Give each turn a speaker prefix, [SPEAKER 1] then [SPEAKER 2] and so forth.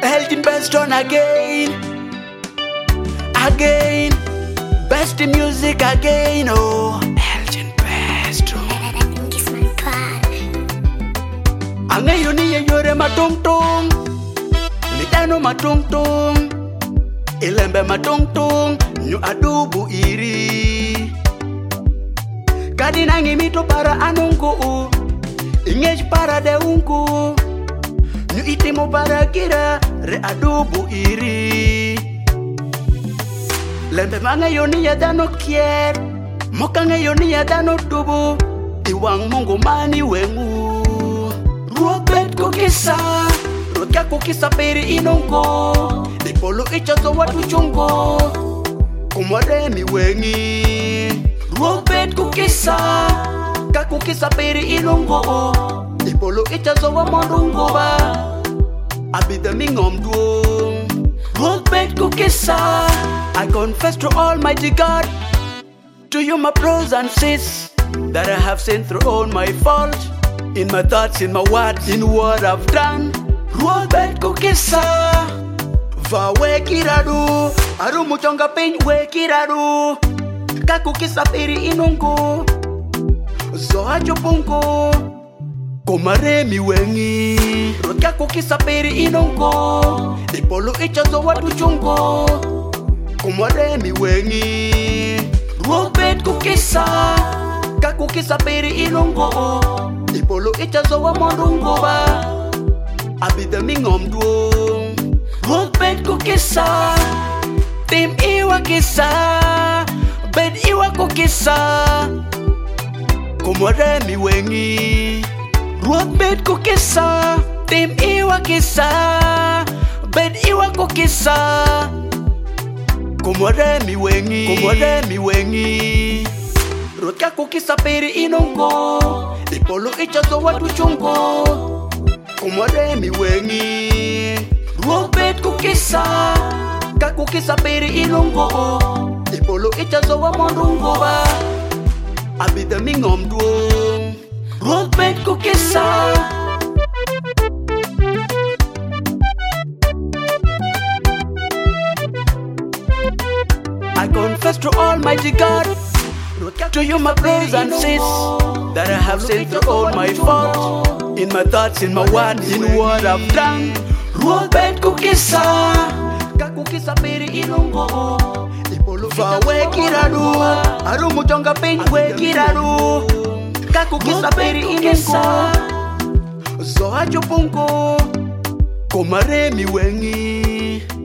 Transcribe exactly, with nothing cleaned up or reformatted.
[SPEAKER 1] Elgin Bestron again, again, best in music again. Oh, Elgin Bestron. Angayo niya yore matong tong, litano matong tong, ilembe matong tong, nyu adubu iri. Kadinangi mito para anungku, ingej para de unku. Nyu itimo para kira re adubu iri. Lembe manga yoni ya dano kier, mokanga yoni ya dano dubu. Iwang mungu mani wengu. Ruobet kukisa, rutka kukisa peri inongo. Dipolo ichazo watu chungo, kumwade mi wengi. Ruobet kukisa, kakukisa peri inongo. Dipolo ichazo wa mondungo ba. Abida mingom duo. Ruobet kukisa, I confess to Almighty God, to you my bros and sis, that I have sinned through all my fault, in my thoughts, in my words, in what I've done. Ruobet kukisa, va wekiradu, aru muchonga pin wekiradu, kakukisa peri inungu, zoha chupungu, kumare mi wengi, rotka kukisa peri inungu, ipolo ichazo watu chungu, kumare mi wengi. Ruobet kukisa, kakukisa peri inungu, ipolo ichazo wa mondungu ba. Abida mingom duo. Ruobet kukisa, tim iwa kisa, bed iwa kukisa, kumare mi wengi. Ruobet kukisa, tim iwa kisa, bed iwa kukisa, kumare mi wengi, kumare mi wengi. Rotka kukisa peri inongo, ipolo ichazo watu chungo, kumare mi wengi. Ruobet kukisa, kakukisa peri inongo, ipolo ichazo wa mondungo ba. Abida mingom duo. Ruobet kukisa. I confess to Almighty God, to you my brothers and sis, that I have sinned through all my fault, in my thoughts, in my words, in what I've done. Ruobet kukisa, kakukisa peri inungo, va wekiradu, aru muchonga pin wekiradu, kakukisa peri inungo, zoha chupungu, kumare mi wengi.